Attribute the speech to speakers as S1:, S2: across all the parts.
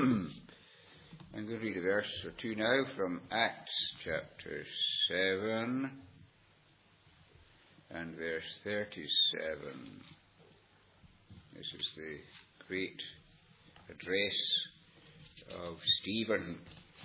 S1: I'm going to read a verse or two now from Acts chapter 7 and verse 37. This is the great address of Stephen,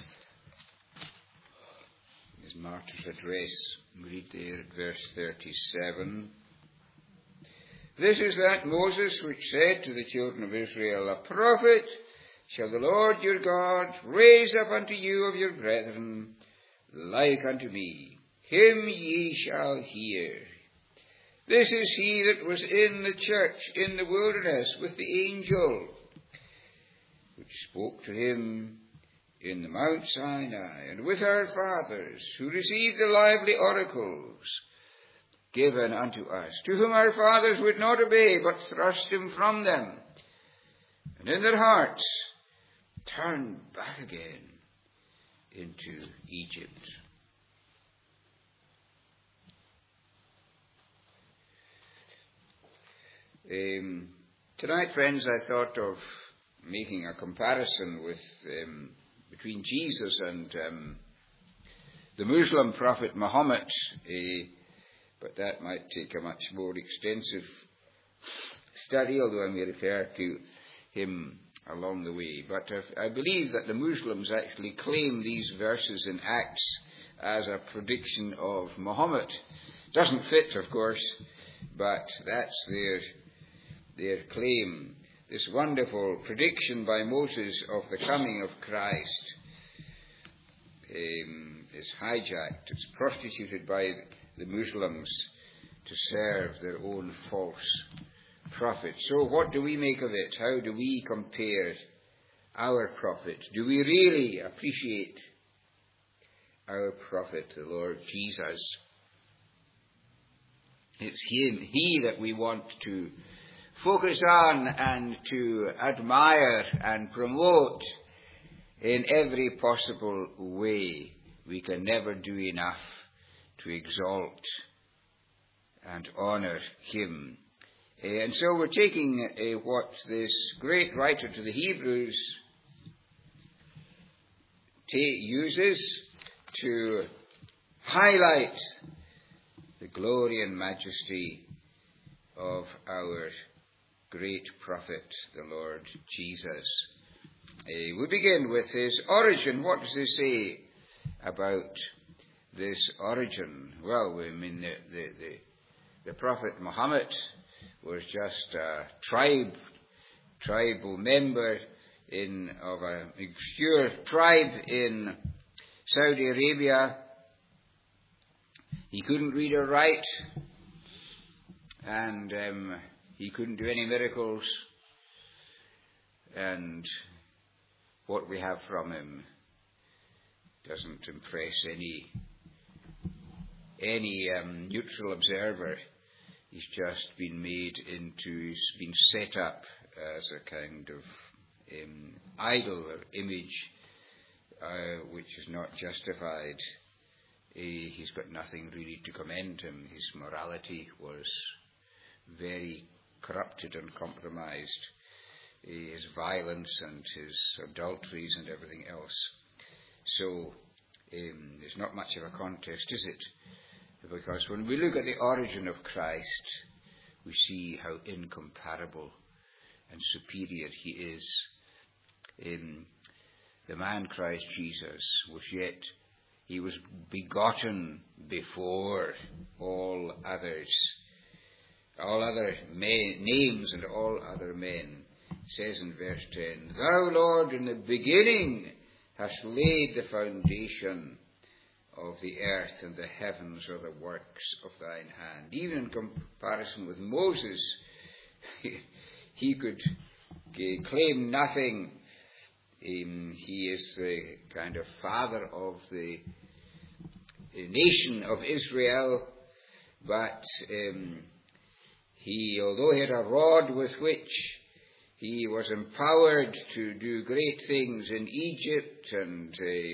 S1: his martyr's address. We read there at verse 37. This is that Moses which said to the children of Israel, A prophet shall the Lord your God raise up unto you of your brethren, like unto me. Him ye shall hear. This is he that was in the church in the wilderness with the angel, which spoke to him in the Mount Sinai, and with our fathers, who received the lively oracles given unto us, to whom our fathers would not obey, but thrust him from them, and in their hearts turned back again into Egypt. Tonight, friends, I thought of making a comparison with between Jesus and the Muslim prophet Muhammad, but that might take a much more extensive study, although I may refer to him along the way. But I believe that the Muslims actually claim these verses in Acts as a prediction of Muhammad. Doesn't fit, of course, but that's their claim. This wonderful prediction by Moses of the coming of Christ is hijacked, it's prostituted by the Muslims to serve their own false prophet. So what do we make of it? How do we compare our prophet? Do we really appreciate our prophet, the Lord Jesus? It's he that we want to focus on and to admire and promote in every possible way. We can never do enough to exalt and honour him. And so we're taking what this great writer to the Hebrews uses to highlight the glory and majesty of our great prophet, the Lord Jesus. We begin with his origin. What does he say about this origin? Well, I mean, the prophet Muhammad was just a tribal member of an obscure tribe in Saudi Arabia. He couldn't read or write, and he couldn't do any miracles, and what we have from him doesn't impress any neutral observer. He's just been he's been set up as a kind of idol or image which is not justified. He's got nothing really to commend him. His morality was very corrupted and compromised. His violence and his adulteries and everything else. So there's not much of a contest, is it? Because when we look at the origin of Christ, we see how incomparable and superior he is. The man Christ Jesus he was begotten before all others, all other names and all other men. It says in verse 10, Thou, Lord, in the beginning hast laid the foundation of the earth, and the heavens are the works of thine hand. Even in comparison with Moses, he could claim nothing. He is the kind of father of the nation of Israel, but although he had a rod with which he was empowered to do great things in Egypt and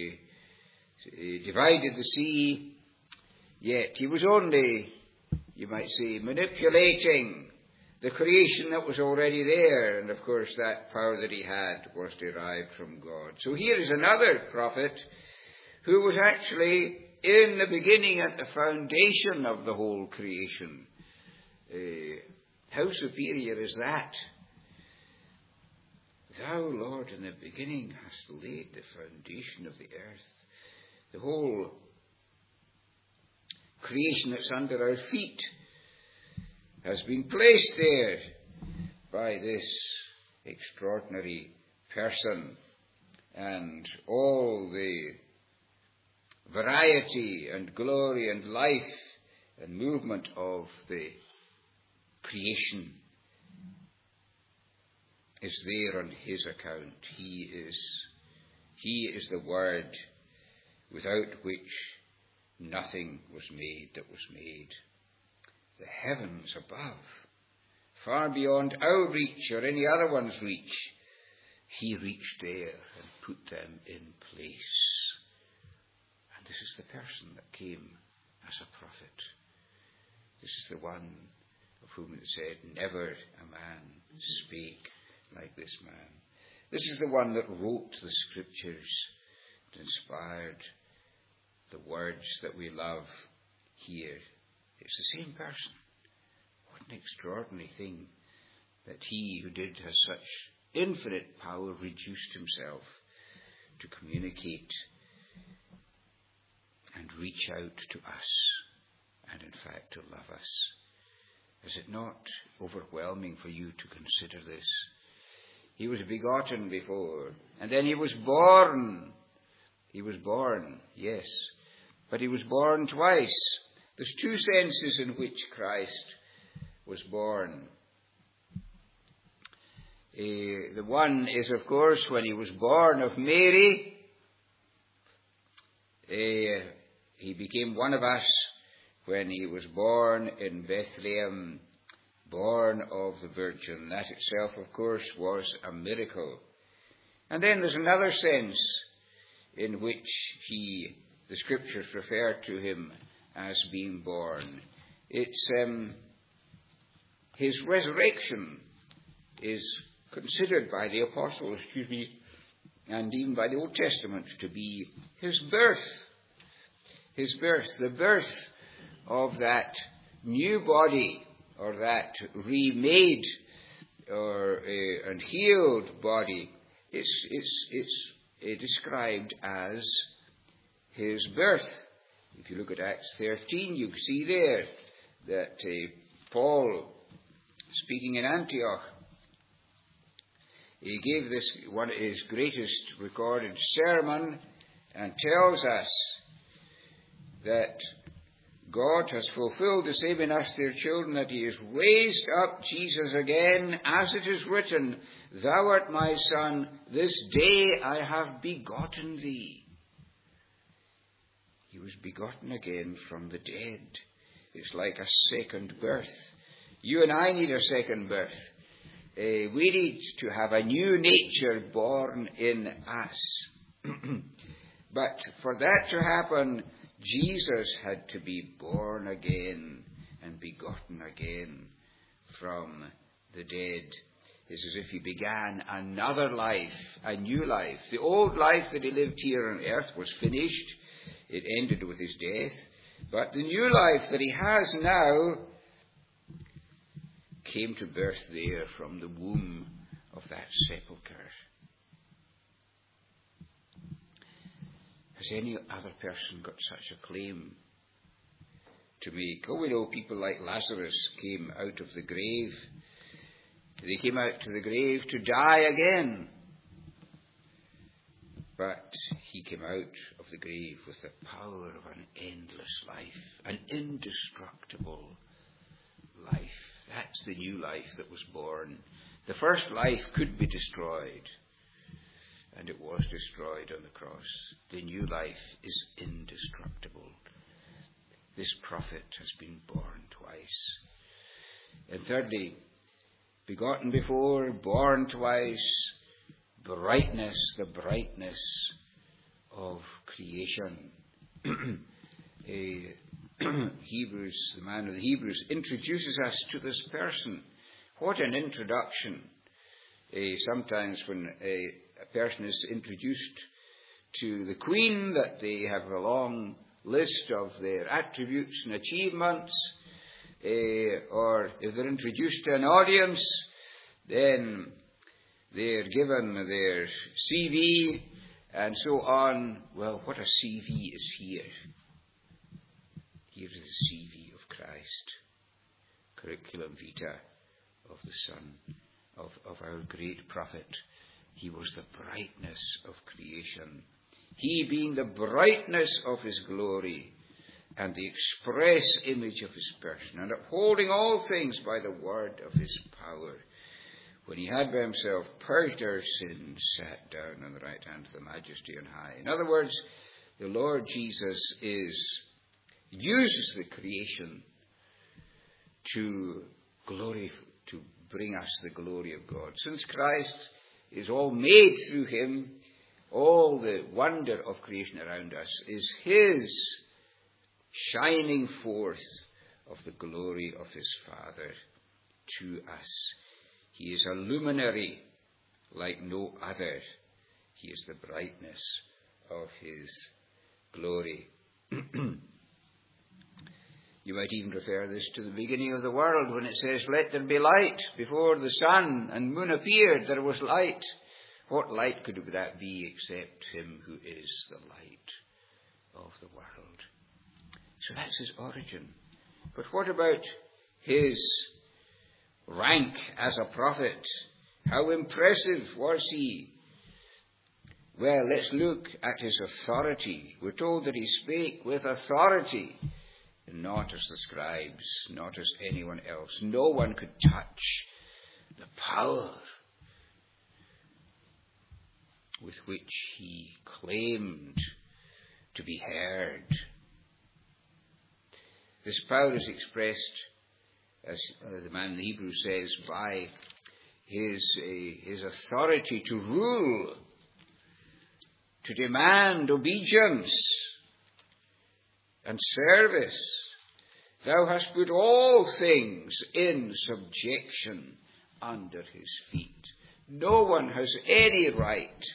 S1: divided the sea, yet he was only, you might say, manipulating the creation that was already there. And of course that power that he had was derived from God. So here is another prophet who was actually in the beginning, at the foundation of the whole creation. How superior is that? Thou, Lord, in the beginning hast laid the foundation of the earth. The whole creation that's under our feet has been placed there by this extraordinary person, and all the variety and glory and life and movement of the creation is there on his account. He is the Word, without which nothing was made that was made. The heavens above, far beyond our reach or any other one's reach, he reached there and put them in place. And this is the person that came as a prophet. This is the one of whom it said, never a man spake like this man. This is the one that wrote the scriptures and inspired the words that we love here. It's the same person. What an extraordinary thing that he who did has such infinite power reduced himself to communicate and reach out to us, and in fact to love us. Is it not overwhelming for you to consider this? He was begotten before, and then he was born. He was born, yes, but he was born twice. There's two senses in which Christ was born. The one is, of course, when he was born of Mary. He became one of us when he was born in Bethlehem, born of the Virgin. That itself, of course, was a miracle. And then there's another sense in which the Scriptures refer to him as being born. It's his resurrection is considered by the apostles, and even by the Old Testament, to be his birth. His birth, the birth of that new body, or that remade and healed body. It's described as his birth. If you look at Acts 13, you see there that Paul, speaking in Antioch, he gave this one of his greatest recorded sermon, and tells us that God has fulfilled the same in us, their children, that he has raised up Jesus again, as it is written, Thou art my Son, this day I have begotten thee. He was begotten again from the dead. It's like a second birth. You and I need a second birth. We need to have a new nature born in us. But for that to happen, Jesus had to be born again and begotten again from the dead. It's as if he began another life, a new life. The old life that he lived here on earth was finished. It ended with his death. But the new life that he has now came to birth there from the womb of that sepulchre. Has any other person got such a claim to make? Oh, we know people like Lazarus came out of the grave. They came out to the grave to die again. But he came out of the grave with the power of an endless life, an indestructible life. That's the new life that was born. The first life could be destroyed, and it was destroyed on the cross. The new life is indestructible. This prophet has been born twice. And thirdly, begotten before, born twice, brightness, the brightness of creation. Hebrews, the man of the Hebrews, introduces us to this person What an introduction. Sometimes when a person is introduced to the Queen, that they have a long list of their attributes and achievements, or if they're introduced to an audience, then they're given their CV and so on. Well, what a CV is here. Here is the CV of Christ. Curriculum vitae of the Son, of our great prophet. He was the brightness of creation. He being the brightness of his glory and the express image of his person, and upholding all things by the word of his power. When he had by himself purged our sins, sat down on the right hand of the Majesty on high. In other words, the Lord Jesus uses the creation to bring us the glory of God. Since Christ is all made through him, all the wonder of creation around us is his shining forth of the glory of his Father to us. He is a luminary like no other. He is the brightness of his glory. You might even refer this to the beginning of the world when it says, "Let there be light." Before the sun and moon appeared, there was light. What light could that be except him who is the light of the world? So that's his origin. But what about his rank as a prophet? How impressive was he? Well, let's look at his authority. We're told that he spake with authority, not as the scribes, not as anyone else. No one could touch the power with which he claimed to be heard. This power is expressed, as the man in the Hebrew says, by his authority to rule, to demand obedience and service. Thou hast put all things in subjection under his feet. No one has any right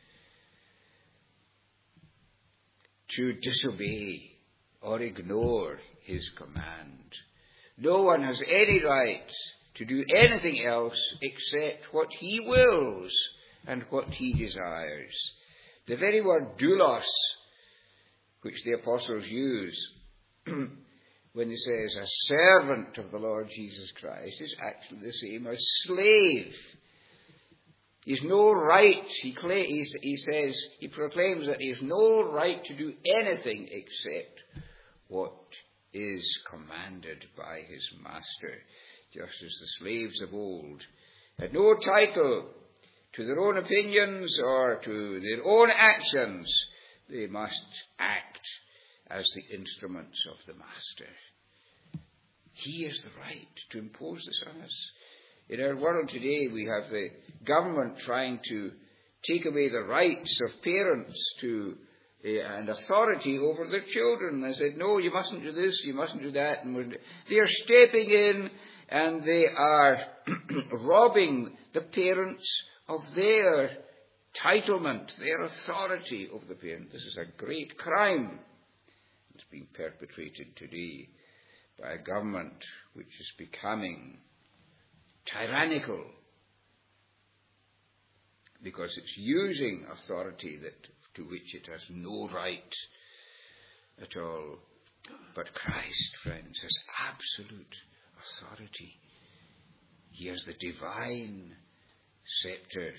S1: to disobey or ignore his command. No one has any right to do anything else except what he wills and what he desires. The very word doulos, which the apostles use when he says a servant of the Lord Jesus Christ, is actually the same as slave. He's no right, he proclaims that he has no right to do anything except what is commanded by his master, just as the slaves of old had no title to their own opinions or to their own actions. They must act as the instruments of the master. He has the right to impose this on us. In our world today, we have the government trying to take away the rights of parents to and authority over their children. They said, no, you mustn't do this, you mustn't do that. And they are stepping in and they are robbing the parents of their entitlement, their authority over the parent. This is a great crime. It's being perpetrated today by a government which is becoming tyrannical because it's using authority to which it has no right at all. But Christ, friends, has absolute authority. He has the divine scepter.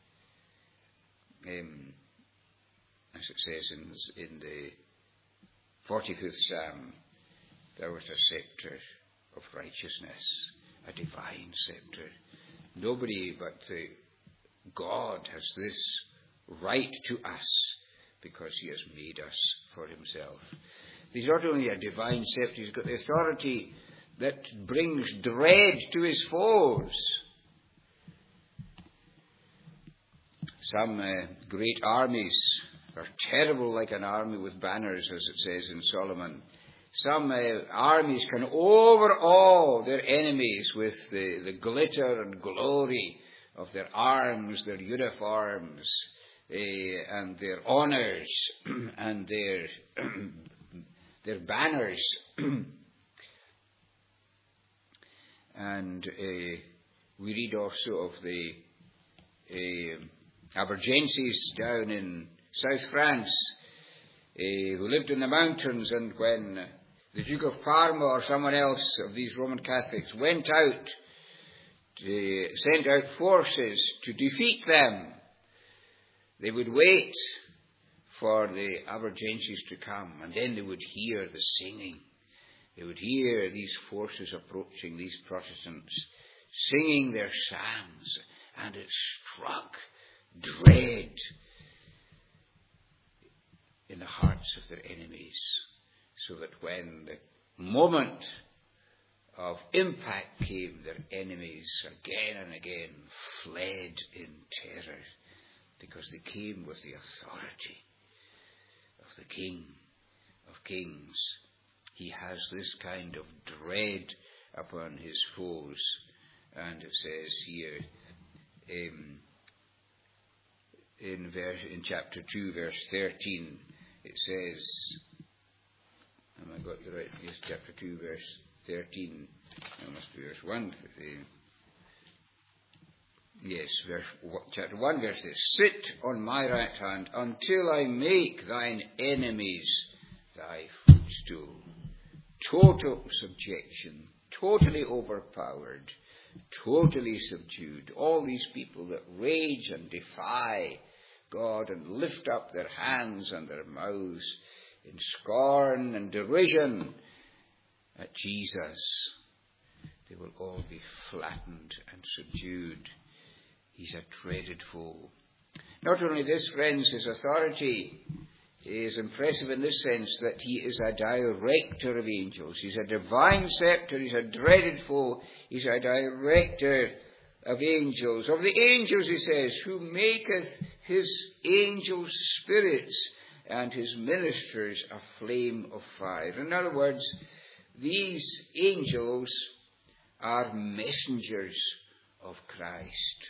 S1: As it says in the 45th Psalm, thou art a scepter of righteousness, a divine scepter. Nobody but God has this right to us because he has made us for himself. He's not only a divine scepter, he's got the authority that brings dread to his foes. Some great armies are terrible like an army with banners, as it says in Solomon. Some armies can overawe their enemies with the glitter and glory of their arms, their uniforms, and their honours, and their banners. And we read also of the Abergenses down in South France, who lived in the mountains, and when the Duke of Parma or someone else of these Roman Catholics sent out forces to defeat them, they would wait for the Abergenses to come, and then they would hear the singing. They would hear these forces approaching, these Protestants, singing their psalms, and it struck dread in the hearts of their enemies, so that when the moment of impact came, their enemies again and again fled in terror, because they came with the authority of the King of Kings. He has this kind of dread upon his foes. And it says here in chapter 2, verse 13, it says, have I got you right? Yes, chapter 2, verse 13. That must be verse 1. Yes, chapter 1, verse 6. Sit on my right hand until I make thine enemies thy footstool. Total subjection, totally overpowered, totally subdued. All these people that rage and defy God and lift up their hands and their mouths in scorn and derision at Jesus, they will all be flattened and subdued. He's a dreaded foe. Not only this, friends, his authority is impressive in this sense that he is a director of angels. He's a divine scepter. He's a dreaded foe. He's a director of angels. Of the angels, he says, who maketh his angels spirits and his ministers a flame of fire. In other words, these angels are messengers of Christ.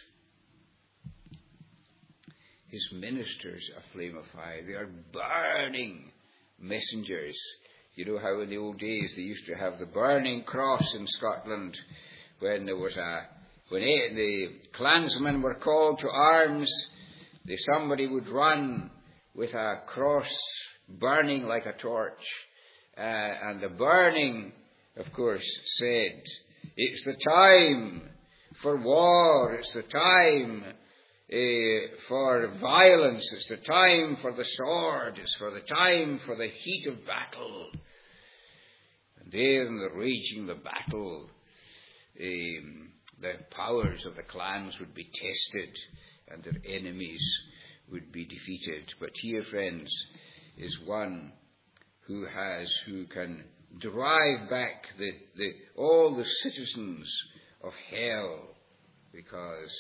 S1: His ministers a flame of fire. They are burning messengers. You know how in the old days they used to have the burning cross in Scotland when the clansmen were called to arms. Somebody would run with a cross burning like a torch. And the burning, of course, said, it's the time for war. It's the time for violence. It's the time for the sword. It's for the time for the heat of battle. And there in the raging the battle, the powers of the clans would be tested and their enemies would be defeated. But here, friends, is one who can drive back all the citizens of hell, because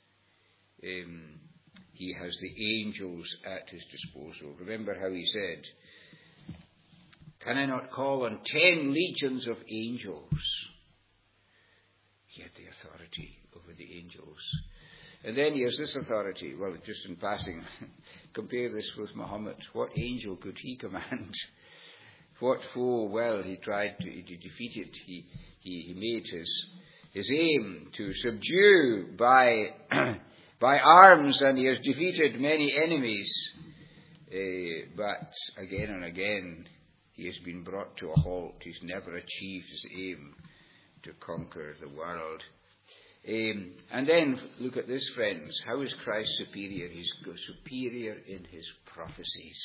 S1: he has the angels at his disposal. Remember how he said, can I not call on 10 legions of angels? He had the authority over the angels. And then he has this authority. Well, just in passing, compare this with Muhammad. What angel could he command? What foe? Well, he tried to defeat it. He made his aim to subdue by arms, and he has defeated many enemies. But again and again, he has been brought to a halt. He's never achieved his aim to conquer the world. And then look at this, friends. How is Christ superior? He's superior in his prophecies.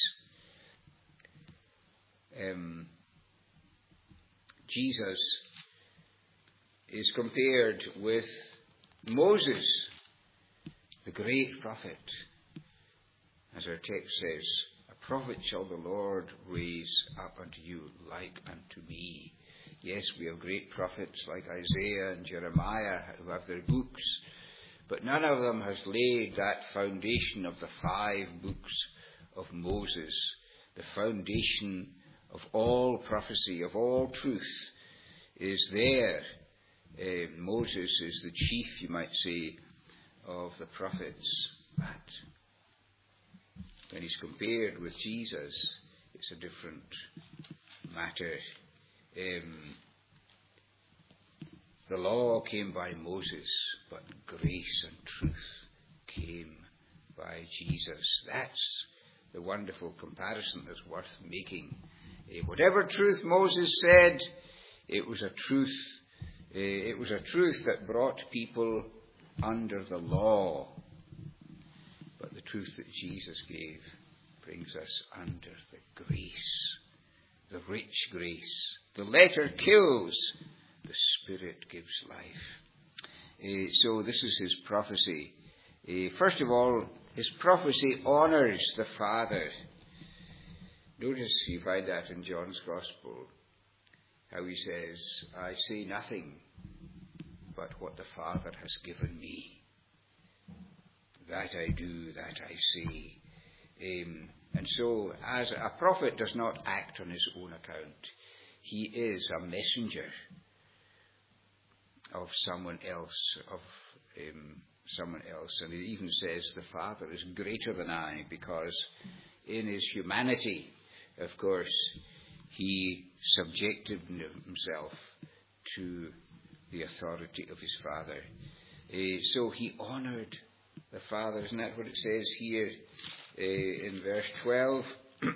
S1: Jesus is compared with Moses, the great prophet. As our text says, a prophet shall the Lord raise up unto you like unto me. Yes, we have great prophets like Isaiah and Jeremiah who have their books, but none of them has laid that foundation of the 5 books of Moses, the foundation of all prophecy, of all truth, is there. Moses is the chief, you might say, of the prophets. But when he's compared with Jesus, it's a different matter. The law came by Moses, but grace and truth came by Jesus. That's the wonderful comparison that's worth making. Whatever truth Moses said, it was a truth. It was a truth that brought people under the law. But the truth that Jesus gave brings us under the grace, the rich grace. The letter kills, the Spirit gives life. So this is his prophecy. First of all, his prophecy honours the Father. Notice you find that in John's Gospel, how he says, I say nothing but what the Father has given me. That I do, that I say. And so, as a prophet does not act on his own account, he is a messenger of someone else, And it even says the Father is greater than I, because in his humanity, of course, he subjected himself to the authority of his Father. So he honoured the Father. Isn't that what it says here in verse 12?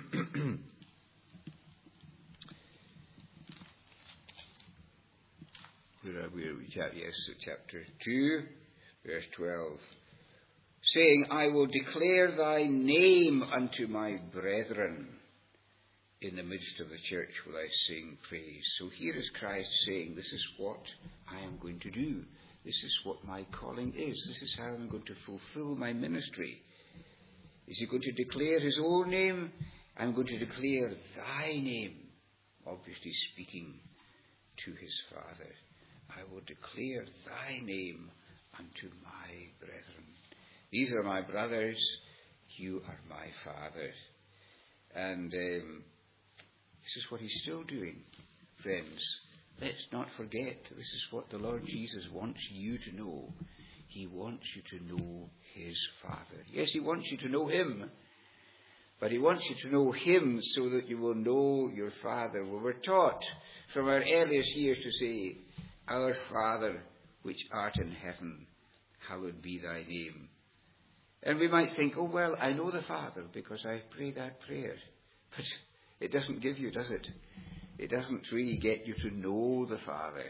S1: Where are we? Yes, chapter 2, verse 12. Saying, I will declare thy name unto my brethren. In the midst of the church will I sing praise. So here is Christ saying, this is what I am going to do. This is what my calling is. This is how I'm going to fulfill my ministry. Is he going to declare his own name? I'm going to declare thy name. Obviously speaking to his Father. I will declare thy name unto my brethren. These are my brothers. You are my Father. And this is what he's still doing, friends. Let's not forget, this is what the Lord Jesus wants you to know. He wants you to know his Father. Yes, he wants you to know him, but he wants you to know him so that you will know your Father. Well, we're taught from our earliest years to say, Our Father, which art in heaven, hallowed be thy name. And we might think, oh, well, I know the Father because I pray that prayer. But it doesn't give you, does it? It doesn't really get you to know the Father.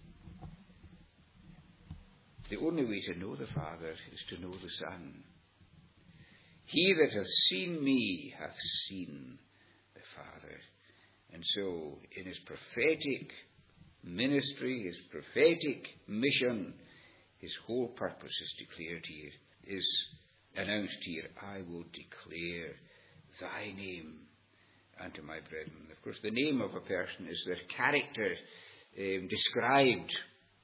S1: The only way to know the Father is to know the Son. He that hath seen me hath seen the Father. And so, in his prophetic ministry, his prophetic mission, his whole purpose is declared here, is announced here. I will declare thy name unto my brethren. Of course, the name of a person is their character described.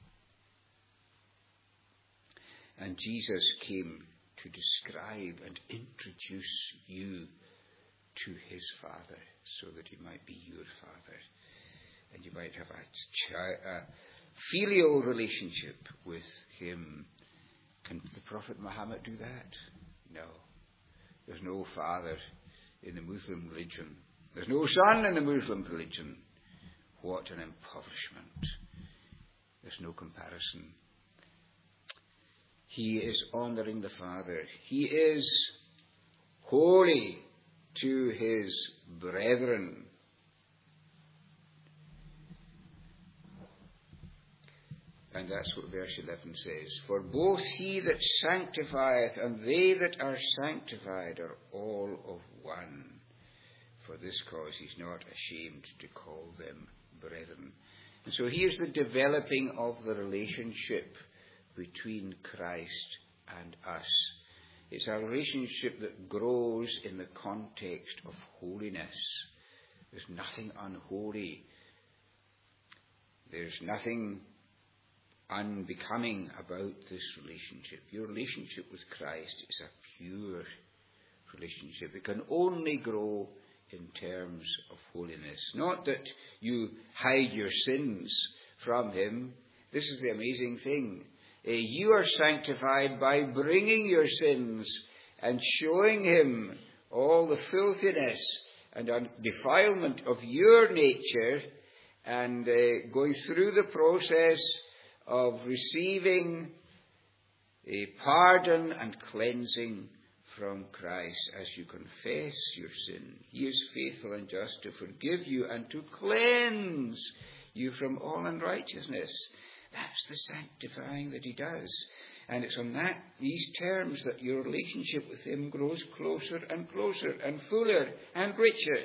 S1: And Jesus came to describe and introduce you to his Father, so that he might be your Father. And you might have a filial relationship with him. Can the Prophet Muhammad do that? No. There's no father in the Muslim religion. There's no son in the Muslim religion. What an impoverishment. There's no comparison. He is honouring the Father. He is holy to his brethren. And that's what verse 11 says. For both he that sanctifieth and they that are sanctified are all of one. For this cause he's not ashamed to call them brethren. And so here's the developing of the relationship between Christ and us. It's a relationship that grows in the context of holiness. There's nothing unholy. There's nothing unbecoming about this relationship. Your relationship with Christ is a pure relationship. It can only grow in terms of holiness. Not that you hide your sins from him. This is the amazing thing. You are sanctified by bringing your sins and showing him all the filthiness and defilement of your nature, and going through the process of receiving a pardon and cleansing from Christ as you confess your sin. He is faithful and just to forgive you and to cleanse you from all unrighteousness. That's the sanctifying that he does. And it's on these terms that your relationship with him grows closer and closer and fuller and richer.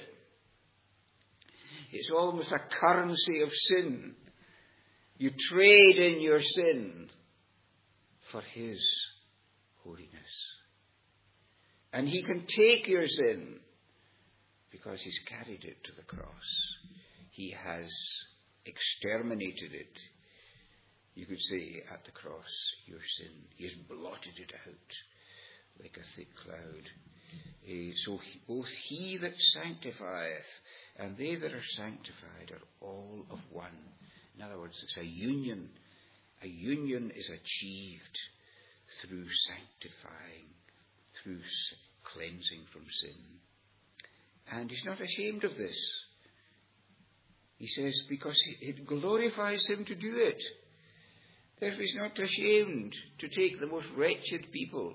S1: It's almost a currency of sin. You trade in your sin for his holiness. And he can take your sin because he's carried it to the cross. He has exterminated it. You could say at the cross, your sin. He has blotted it out like a thick cloud. So both he that sanctifieth and they that are sanctified are all of one. In other words, it's a union. A union is achieved through sanctifying, through cleansing from sin. And he's not ashamed of this. He says because it glorifies him to do it. Therefore he's not ashamed to take the most wretched people.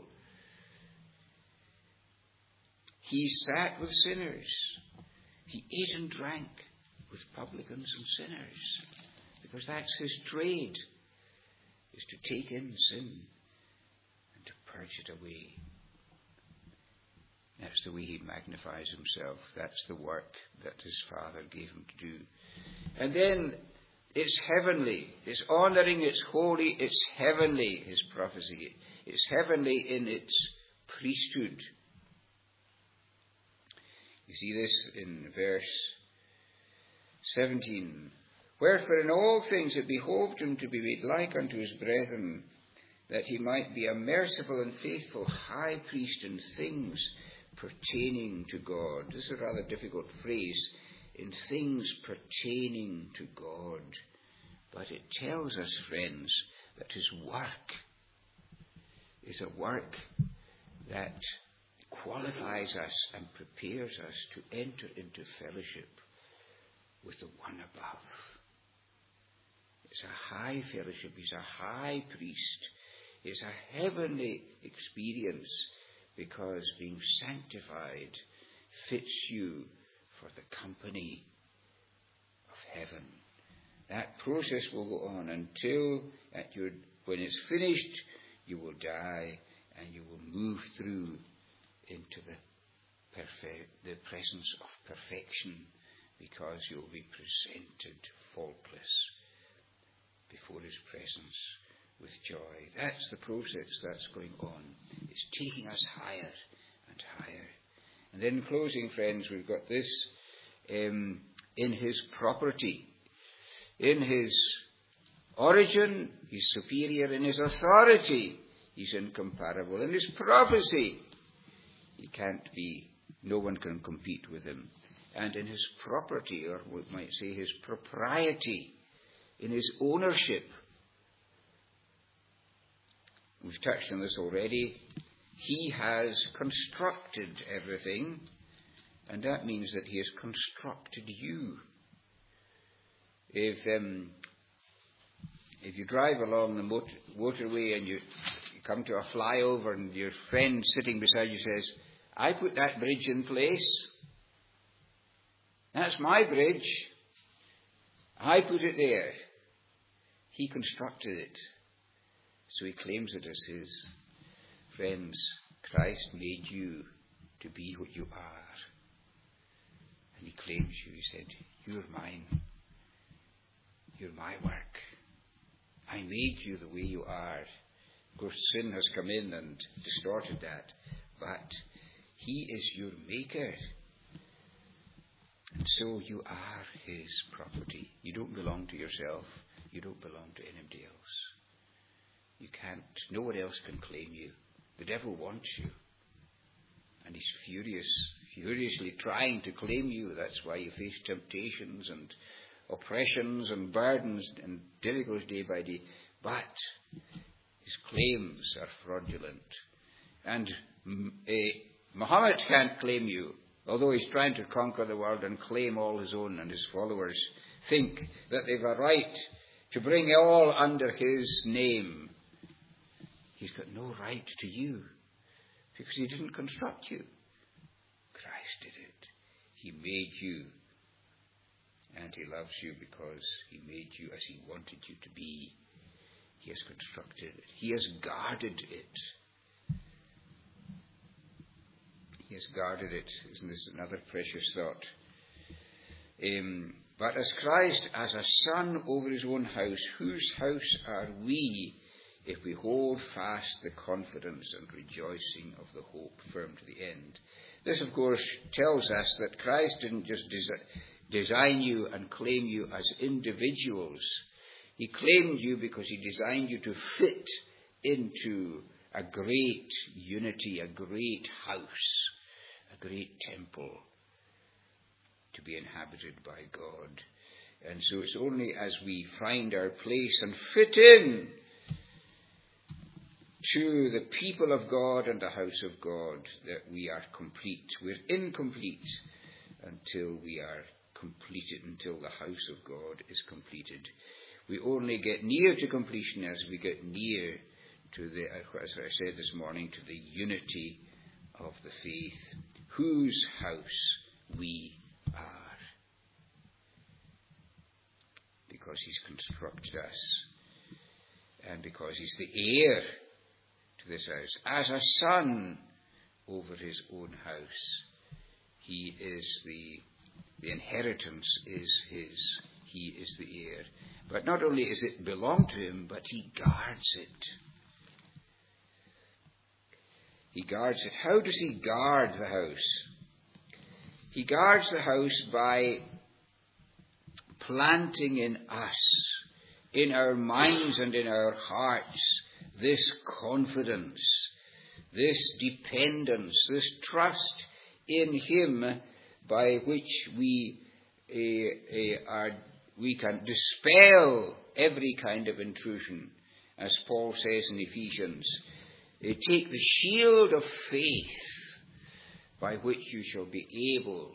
S1: He sat with sinners. He ate and drank with publicans and sinners. Because that's his trade, is to take in sin and to purge it away. That's the way he magnifies himself. That's the work that his Father gave him to do. And then it's heavenly. It's honouring, it's holy, it's heavenly, his prophecy. It's heavenly in its priesthood. You see this in verse 17. Wherefore in all things it behoved him to be made like unto his brethren, that he might be a merciful and faithful high priest in things pertaining to God. This is a rather difficult phrase, in things pertaining to God. But it tells us, friends, that his work is a work that qualifies us and prepares us to enter into fellowship with the one above. It's a high fellowship. He's a high priest. It's a heavenly experience because being sanctified fits you for the company of heaven. That process will go on until when it's finished, you will die and you will move through into the presence of perfection, because you will be presented faultless before his presence with joy. That's the process that's going on. It's taking us higher and higher. And then closing, friends, we've got this in his property. In his origin, he's superior. In his authority, he's incomparable. In his prophecy, he can't be, no one can compete with him. And in his property, or we might say his propriety, in his ownership, we've touched on this already, he has constructed everything, and that means that he has constructed you. If you drive along the motorway and you come to a flyover and your friend sitting beside you says, I put that bridge in place. That's my bridge. I put it there. He constructed it. So he claims it as his. Friends, Christ made you to be what you are. And he claims you. He said, you're mine. You're my work. I made you the way you are. Of course, sin has come in and distorted that. But he is your maker. And so you are his property. You don't belong to yourself. You don't belong to anybody else. You can't. No one else can claim you. The devil wants you. And he's furious. furiously trying to claim you. That's why you face temptations and oppressions and burdens and difficulties day by day. But his claims are fraudulent. And Muhammad can't claim you, although he's trying to conquer the world and claim all his own, and his followers think that they've a right to bring all under his name. He's got no right to you, because he didn't construct you. Christ did it. He made you, and he loves you because he made you as he wanted you to be. He has constructed it. He has guarded it. He has guarded it. Isn't this another precious thought? But as Christ, as a son over his own house, whose house are we if we hold fast the confidence and rejoicing of the hope firm to the end? This, of course, tells us that Christ didn't just design you and claim you as individuals. He claimed you because he designed you to fit into a great unity, a great house, a great temple to be inhabited by God. And so it's only as we find our place and fit in to the people of God and the house of God that we are complete. We're incomplete until we are completed, until the house of God is completed. We only get near to completion as we get near to the, as I said this morning, to the unity of the faith, whose house we are. Because he's constructed us, and because he's the heir to this house. As a son over his own house, he is the inheritance is his. He is the heir. But not only is it belong to him, but he guards it. He guards it. How does he guard the house? He guards the house by planting in us, in our minds and in our hearts, this confidence, this dependence, this trust in him, by which we can dispel every kind of intrusion, as Paul says in Ephesians. Take the shield of faith, by which you shall be able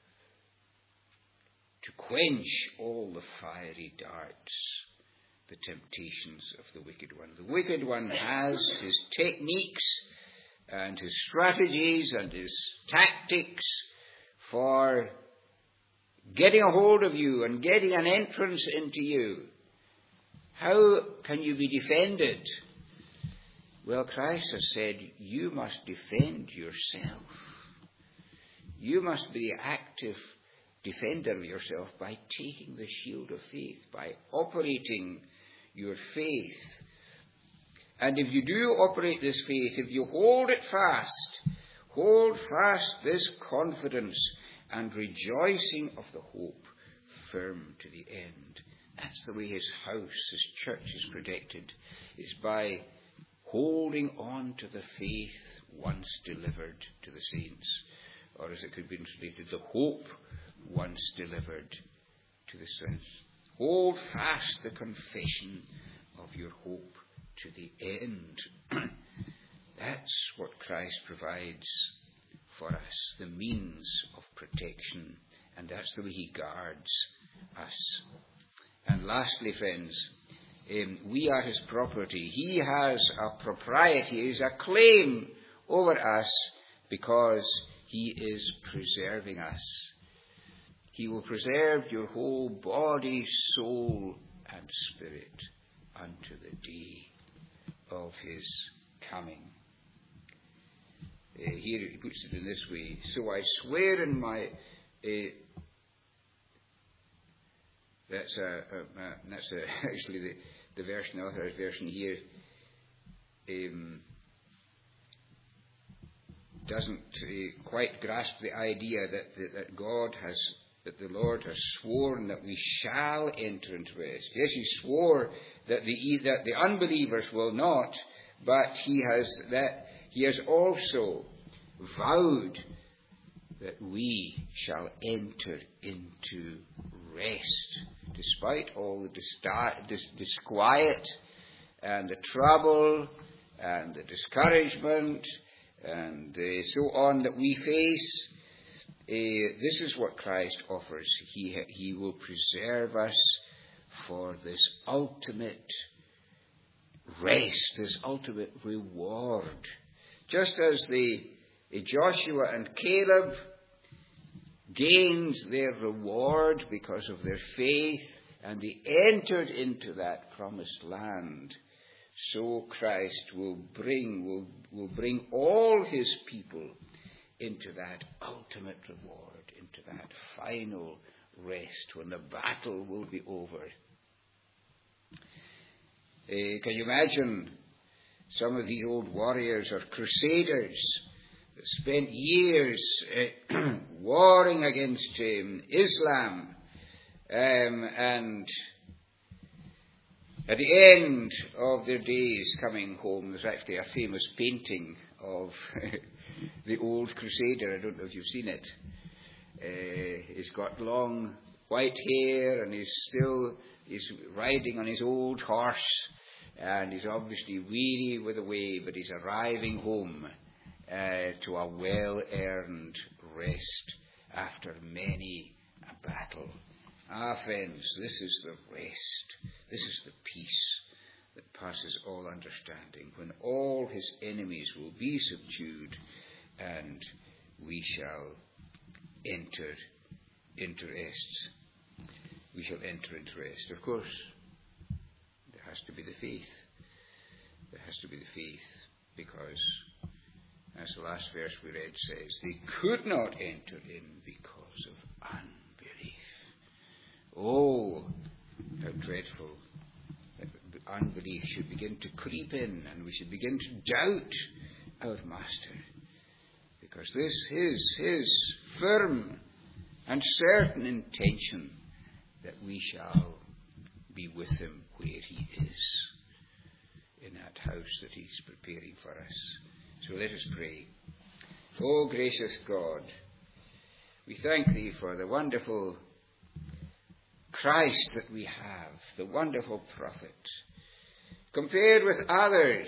S1: to quench all the fiery darts, the temptations of the wicked one. The wicked one has his techniques and his strategies and his tactics for getting a hold of you and getting an entrance into you. How can you be defended? Well, Christ has said, you must defend yourself. You must be the active defender of yourself by taking the shield of faith, by operating your faith. And if you do operate this faith, if you hold fast this confidence and rejoicing of the hope firm to the end. That's the way his house, his church is protected, is by holding on to the faith once delivered to the saints. Or as it could be translated, the hope once delivered to the saints. Hold fast the confession of your hope to the end. That's what Christ provides for us, the means of protection, and that's the way he guards us. And lastly, friends, we are his property. He has a propriety, he has a claim over us because he is preserving us. He will preserve your whole body, soul, and spirit unto the day of his coming. Here he puts it in this way. So I swear in my... That's actually the version, the authorized version here, doesn't quite grasp the idea that God has, that the Lord has sworn that we shall enter into rest. Yes, he swore that the unbelievers will not, but he has also vowed that we shall enter into rest, despite all the disquiet and the trouble and the discouragement and so on that we face. This is what Christ offers. He will preserve us for this ultimate rest, this ultimate reward. Just as Joshua and Caleb gained their reward because of their faith, and they entered into that promised land, so Christ will bring all his people into that ultimate reward, into that final rest when the battle will be over. Can you imagine some of these old warriors or crusaders that spent years warring against Islam, and at the end of their days coming home, there's actually a famous painting of the old crusader. I don't know if you've seen it. He's got long white hair, and he's riding on his old horse, and he's obviously weary with the way, but he's arriving home to a well-earned rest after many a battle. Friends, this is the rest. This is the peace that passes all understanding, when all his enemies will be subdued and we shall enter into rest. We shall enter into rest. Of course, there has to be the faith. There has to be the faith, because, as the last verse we read says, they could not enter in because of unbelief. Oh, how dreadful that unbelief should begin to creep in, and we should begin to doubt our Master, because this is his firm and certain intention that we shall be with him where he is, in that house that he's preparing for us. So let us pray. Oh, gracious God, we thank thee for the wonderful Christ that we have, the wonderful prophet. Compared with others,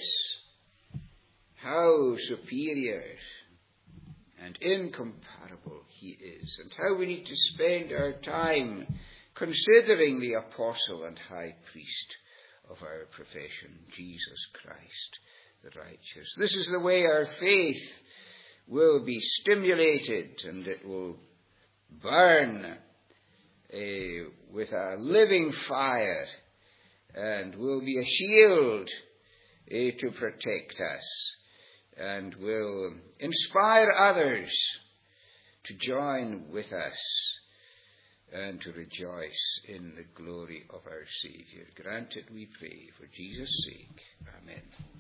S1: how superior and incomparable he is, and how we need to spend our time considering the apostle and high priest of our profession, Jesus Christ the righteous. This is the way our faith will be stimulated, and it will burn with a living fire, and will be a shield to protect us, and will inspire others to join with us and to rejoice in the glory of our Saviour. Grant it, we pray, for Jesus' sake. Amen.